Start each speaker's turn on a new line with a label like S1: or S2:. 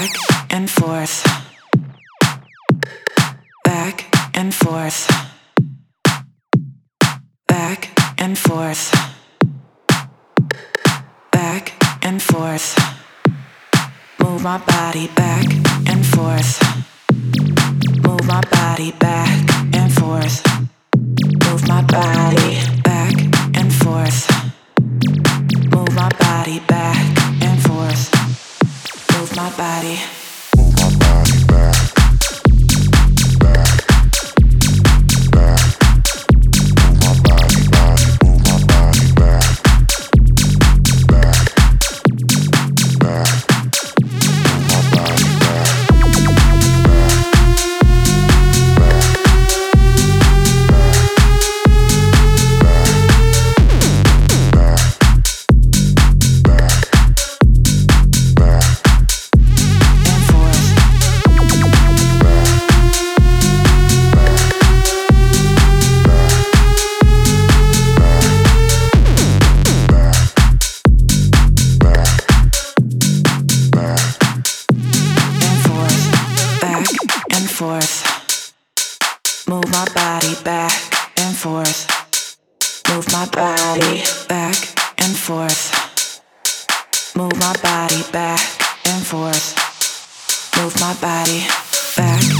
S1: back and forth, back and forth, back and forth, back and forth. Move my body back and forth. Move my body back and forth. Move my body back and forth. Move my body back and forth. Move my body.
S2: Move my body back, back, back. Move my body, move my body back, back, back. Move my body back,
S1: forth. Move my body back and forth. Move my body back and forth. Move my body back and forth. Move my body back